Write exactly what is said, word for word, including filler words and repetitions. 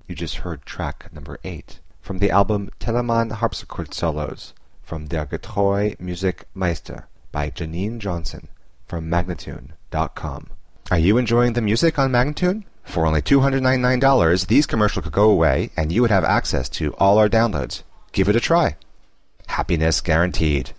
You just heard track number eight from the album Telemann Harpsichord Solos from Der Getreue Musikmeister by Janine Johnson from Magnatune dot com. Are you enjoying the music on Magnatune? For only two hundred ninety-nine dollars, these commercials could go away and you would have access to all our downloads. Give it a try. Happiness guaranteed.